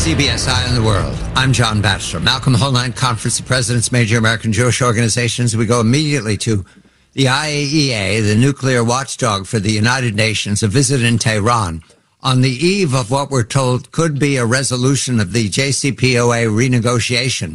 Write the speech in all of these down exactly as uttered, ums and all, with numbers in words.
C B S Eye on the World. I'm John Batchelor. Malcolm Hoenlein, Conference of Presidents, major American Jewish organizations. We go immediately to the I A E A, the nuclear watchdog for the United Nations, a visit in Tehran on the eve of what we're told could be a resolution of the J C P O A renegotiation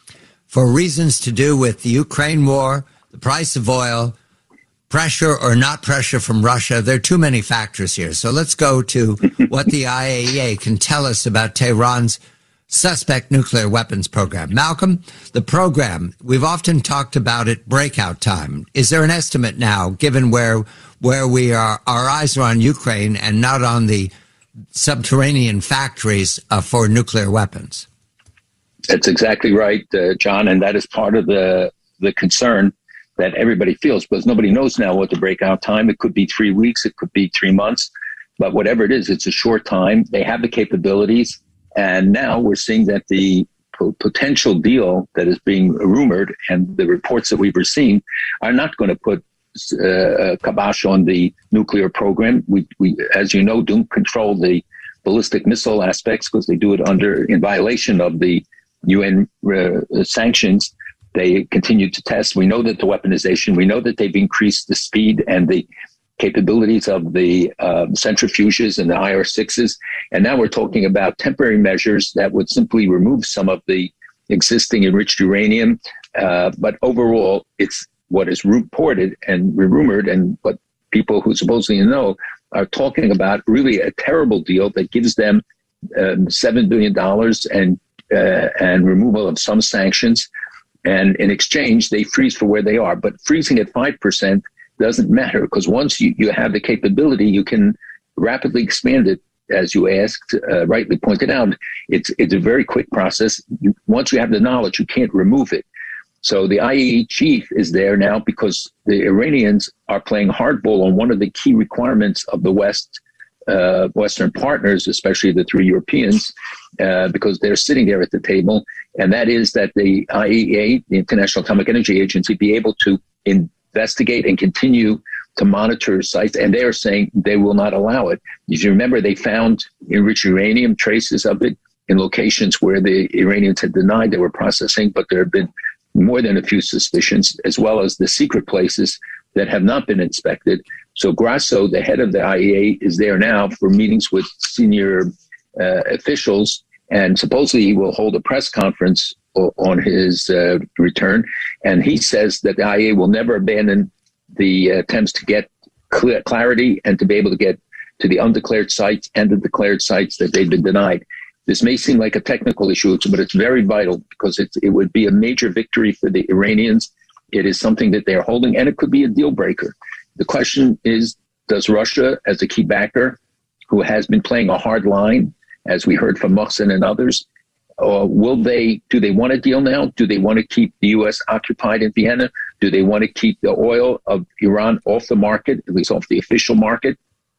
for reasons to do with the Ukraine war, the price of oil, pressure or not pressure from Russia. There are too many factors here. So let's go to what the I A E A can tell us about Tehran's suspect nuclear weapons program. Malcolm, the program, we've often talked about it, breakout time. Is there an estimate now, given where where we are, our eyes are on Ukraine and not on the subterranean factories uh, for nuclear weapons? That's exactly right, uh, John, and that is part of the the concern that everybody feels, because nobody knows now what the breakout time. It could be three weeks, it could be three months, but whatever it is, it's a short time. They have the capabilities, and now we're seeing that the p- potential deal that is being rumored and the reports that we've received are not going to put uh, a kibosh on the nuclear program. We, we, as you know, don't control the ballistic missile aspects because they do it under in violation of the U N uh, sanctions. They continue to test. We know that the weaponization, we know that they've increased the speed and the capabilities of the uh, centrifuges and the I R sixes. And now we're talking about temporary measures that would simply remove some of the existing enriched uranium. Uh, but overall, it's what is reported and rumored, and what people who supposedly know are talking about, really a terrible deal that gives them um, seven billion dollars and, uh, and removal of some sanctions. And in exchange, they freeze for where they are. But freezing at five percent doesn't matter, because once you, you have the capability, you can rapidly expand it. As you asked, uh, rightly pointed out, it's it's a very quick process. You, once you have the knowledge, you can't remove it. So the I A E A chief is there now because the Iranians are playing hardball on one of the key requirements of the West, uh, Western partners, especially the three Europeans, uh, because they're sitting there at the table. And that is that the I A E A, the International Atomic Energy Agency, be able to investigate and continue to monitor sites. And they are saying they will not allow it. If you remember, they found enriched uranium, traces of it, in locations where the Iranians had denied they were processing, but there have been more than a few suspicions, as well as the secret places that have not been inspected. So Grasso, the head of the I A E A, is there now for meetings with senior uh, officials, and supposedly he will hold a press conference on his uh, return. And he says that the I A E A will never abandon the attempts to get clear, clarity and to be able to get to the undeclared sites and the declared sites that they've been denied. This may seem like a technical issue, but it's very vital, because it's, it would be a major victory for the Iranians. It is something that they're holding, and it could be a deal breaker. The question is, does Russia, as a key backer, who has been playing a hard line, as we heard from Mohsen and others, uh, will they, do they want a deal now? Do they want to keep the U S occupied in Vienna? Do they want to keep the oil of Iran off the market, at least off the official market,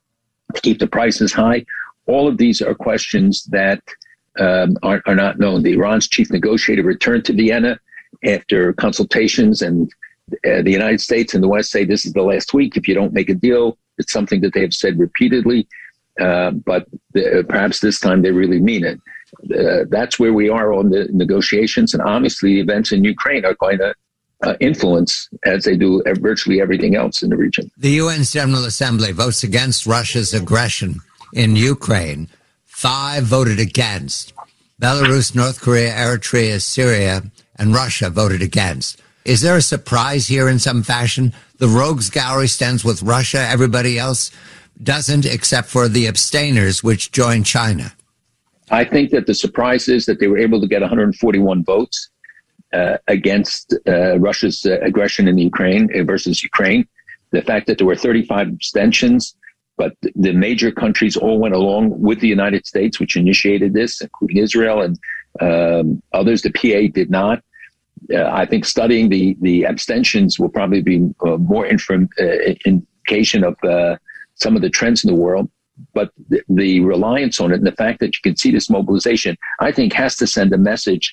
to keep the prices high? All of these are questions that um, are, are not known. The Iran's chief negotiator returned to Vienna after consultations, and uh, the United States and the West say this is the last week. If you don't make a deal, it's something that they have said repeatedly, uh, but the, perhaps this time they really mean it. Uh, that's where we are on the negotiations, and obviously the events in Ukraine are going to uh, influence, as they do virtually everything else in the region. The U N's General Assembly votes against Russia's aggression in Ukraine. Five voted against. Belarus, North Korea, Eritrea, Syria, and Russia voted against. Is there a surprise here in some fashion? The rogues gallery stands with Russia. Everybody else doesn't, except for the abstainers, which joined China. I think that the surprise is that they were able to get one hundred forty-one votes uh, against uh, Russia's uh, aggression in Ukraine uh, versus Ukraine. The fact that there were thirty-five abstentions, but the major countries all went along with the United States, which initiated this, including Israel and um, others. The P A did not. Uh, I think studying the, the abstentions will probably be uh, more inform, uh, indication of uh, some of the trends in the world. But the, the reliance on it and the fact that you can see this mobilization, I think, has to send a message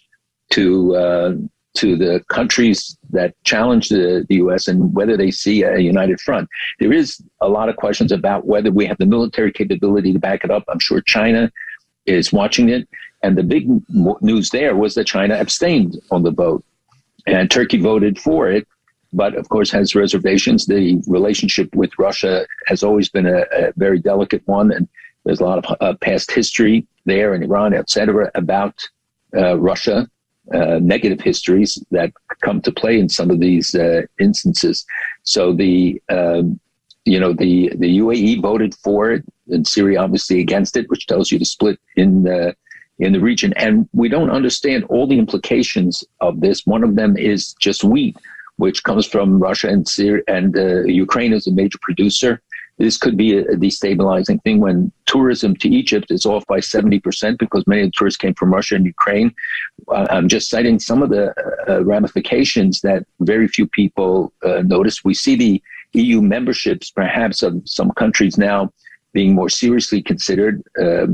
to uh, to the countries that challenge the, the U S and whether they see a united front. There is a lot of questions about whether we have the military capability to back it up. I'm sure China is watching it. And the big news there was that China abstained on the vote, and Turkey voted for it, but of course has reservations. The relationship with Russia has always been a, a very delicate one, and there's a lot of uh, past history there in Iran, et cetera, about uh, Russia, uh, negative histories that come to play in some of these uh, instances. So the, um, you know, the, the U A E voted for it, and Syria obviously against it, which tells you the split in the, in the region. And we don't understand all the implications of this. One of them is just wheat, which comes from Russia and Syria, and uh, Ukraine is a major producer. This could be a destabilizing thing when tourism to Egypt is off by seventy percent because many of the tourists came from Russia and Ukraine. Uh, I'm just citing some of the uh, ramifications that very few people uh, notice. We see the E U memberships, perhaps, of some countries now being more seriously considered. Uh,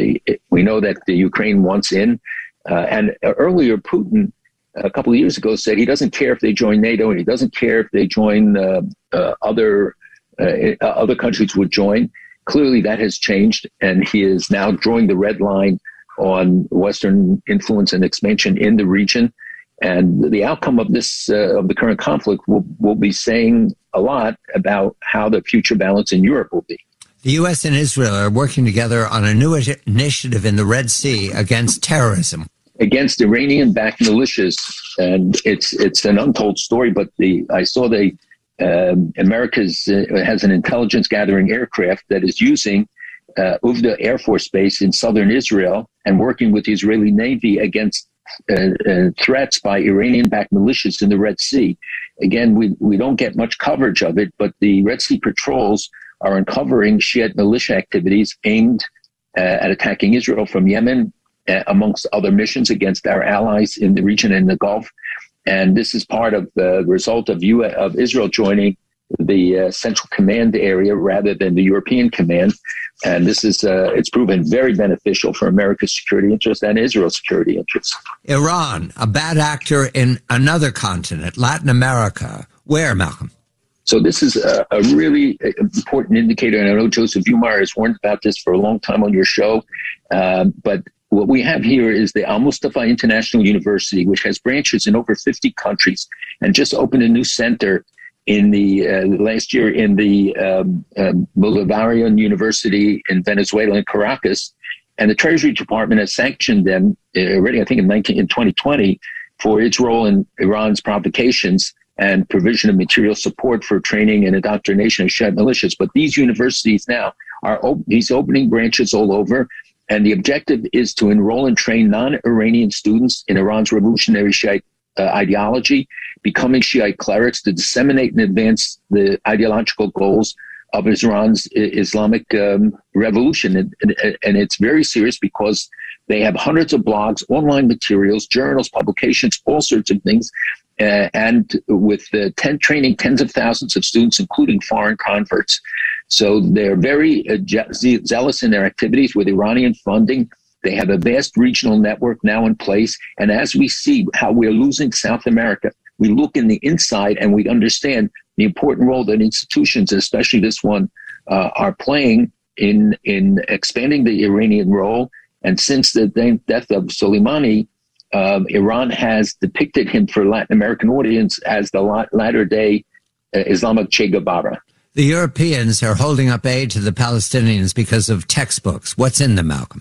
we know that the Ukraine wants in. Uh, and earlier, Putin, a couple of years ago, said he doesn't care if they join NATO and he doesn't care if they join uh, uh, other Uh, other countries would join. Clearly that has changed, and he is now drawing the red line on Western influence and expansion in the region. And the outcome of this, uh, of the current conflict will, will be saying a lot about how the future balance in Europe will be. The U S and Israel are working together on a new initiative in the Red Sea against terrorism. Against Iranian-backed militias. And it's, it's an untold story, but the, I saw the, Um, America's uh, has an intelligence gathering aircraft that is using uh, Uvda Air Force Base in southern Israel and working with the Israeli Navy against uh, uh, threats by Iranian-backed militias in the Red Sea. Again, we, we don't get much coverage of it, but the Red Sea patrols are uncovering Shiite militia activities aimed uh, at attacking Israel from Yemen, uh, amongst other missions against our allies in the region and the Gulf. And this is part of the result of U S, of Israel joining the uh, Central Command area rather than the European Command. And this is uh, it's proven very beneficial for America's security interests and Israel's security interests. Iran, a bad actor in another continent, Latin America. Where, Malcolm? So this is a, a really important indicator. And I know Joseph Umar has warned about this for a long time on your show. Uh, but what we have here is the Al-Mustafa International University, which has branches in over fifty countries and just opened a new center in the uh, last year in the um, um, Bolivarian University in Venezuela in Caracas. And the Treasury Department has sanctioned them uh, already, I think, in, nineteen, in twenty twenty for its role in Iran's provocations and provision of material support for training and indoctrination of Shiite militias. But these universities now are op- he's opening branches all over. And the objective is to enroll and train non-Iranian students in Iran's revolutionary Shiite uh, ideology, becoming Shiite clerics to disseminate and advance the ideological goals of Iran's Islamic um, revolution. And, and, and it's very serious because they have hundreds of blogs, online materials, journals, publications, all sorts of things. Uh, and with uh, ten, training tens of thousands of students, including foreign converts. So they're very uh, je- zealous in their activities with Iranian funding. They have a vast regional network now in place. And as we see how we're losing South America, we look in the inside and we understand the important role that institutions, especially this one, uh, are playing in, in expanding the Iranian role. And since the death of Soleimani, Um, Iran has depicted him for Latin American audience as the latter-day uh, Islamic Che Guevara. The Europeans are holding up aid to the Palestinians because of textbooks. What's in them, Malcolm?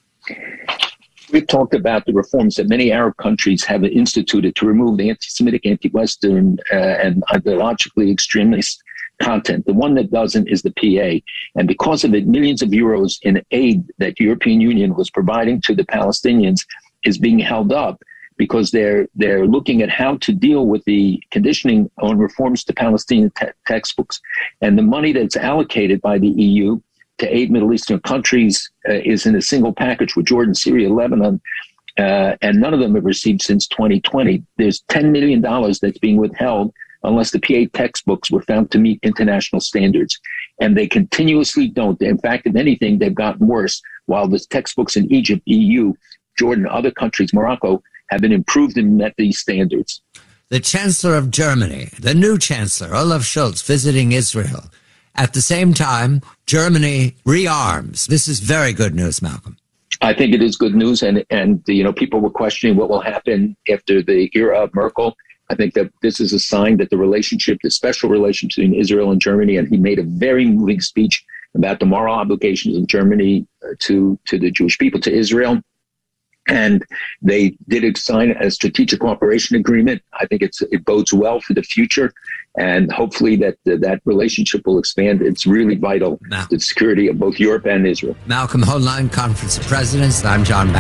We've talked about the reforms that many Arab countries have instituted to remove the anti-Semitic, anti-Western, uh, and ideologically extremist content. The one that doesn't is the P A. And because of it, millions of euros in aid that the European Union was providing to the Palestinians is being held up because they're they're looking at how to deal with the conditioning on reforms to Palestinian te- textbooks. And the money that's allocated by the E U to aid Middle Eastern countries uh, is in a single package with Jordan, Syria, Lebanon, uh, and none of them have received since twenty twenty. There's ten million dollars that's being withheld unless the P A textbooks were found to meet international standards. And they continuously don't. In fact, if anything, they've gotten worse, while the textbooks in Egypt, E U, Jordan, other countries, Morocco, have been improved and met these standards. The Chancellor of Germany, the new Chancellor, Olaf Scholz, visiting Israel. At the same time, Germany rearms. This is very good news, Malcolm. I think it is good news. And, and you know, people were questioning what will happen after the era of Merkel. I think that this is a sign that the relationship, the special relationship between Israel and Germany, and he made a very moving speech about the moral obligations of Germany to, to the Jewish people, to Israel. And they did sign a strategic cooperation agreement. I think it's, it bodes well for the future. And hopefully that that relationship will expand. It's really vital now to the security of both Europe and Israel. Malcolm Hoenlein, Conference of Presidents. I'm John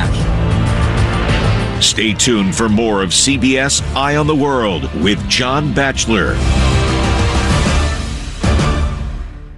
Batchelor. Stay tuned for more of C B S Eye on the World with John Batchelor.